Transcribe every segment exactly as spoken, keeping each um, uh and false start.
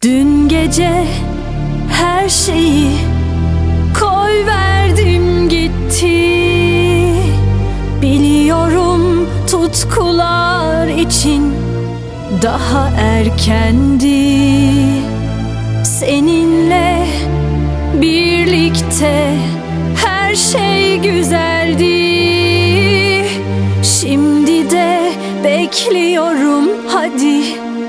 Dün gece her şeyi koy verdim gitti. Biliyorum tutkular için daha erkendi. Seninle birlikte her şey güzeldi. Şimdi de bekliyorum, hadi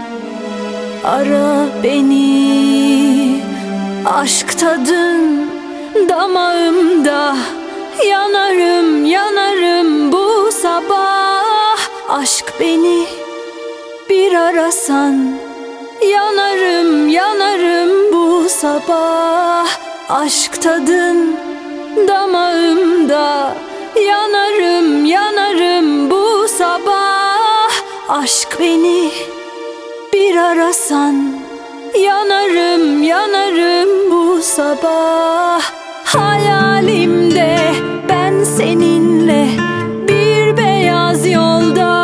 ara beni. Aşk tadın damağımda, yanarım yanarım bu sabah. Aşk beni bir arasan, yanarım yanarım bu sabah. Aşk tadın damağımda, yanarım yanarım bu sabah. Aşk beni bir arasan, yanarım yanarım bu sabah. Hayalimde ben seninle bir beyaz yolda,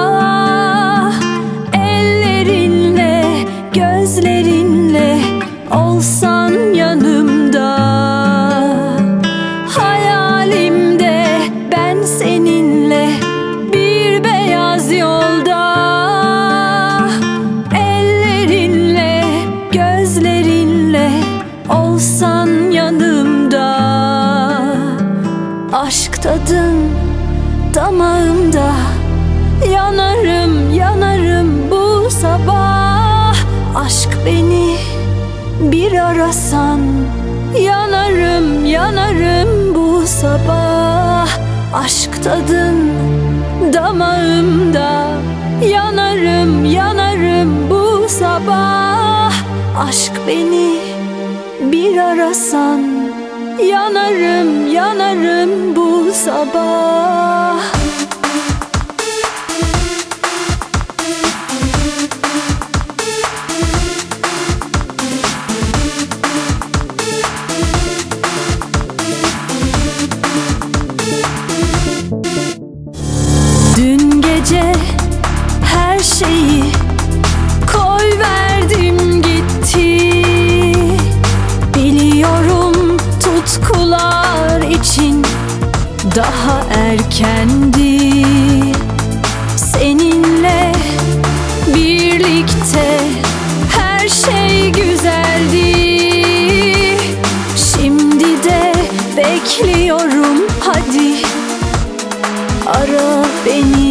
ellerinle gözlerinle olsan yanımda. Hayalimde ben seninle bir beyaz yolda, ellerinle gözlerinle olsan yanımda. Aşk tadın damağımda, yanarım yanarım bu sabah. Aşk beni bir arasan, yanarım yanarım bu sabah. Aşk tadın damağımda, yanarım yanarım bu sabah. Aşk beni bir arasan, yanarım yanarım bu sabah. Dün gece her şeyi koy verdim gitti. Biliyorum tutkular için daha erkendi. Seninle birlikte her şey güzeldi. Şimdi de bekliyorum, hadi ara beni.